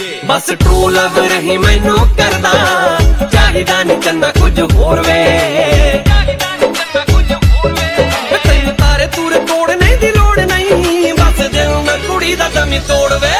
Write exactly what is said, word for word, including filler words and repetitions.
बस true love रही मैनू करदा चाहिदा नी चन्ना कुछ होर वे तैनू तारे तूरे तोड़ने दी लोड़ नहीं बस दिल ना कुड़ी दा दमी तोड़ वे।